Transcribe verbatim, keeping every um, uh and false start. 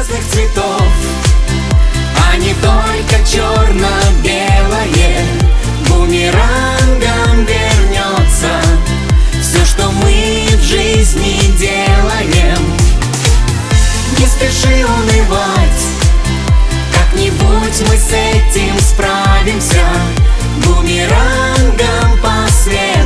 разных цветов, а не только черно-белое. Бумерангом вернется все, что мы в жизни делаем. Не спеши унывать, как-нибудь мы с этим справимся. Бумерангом по свету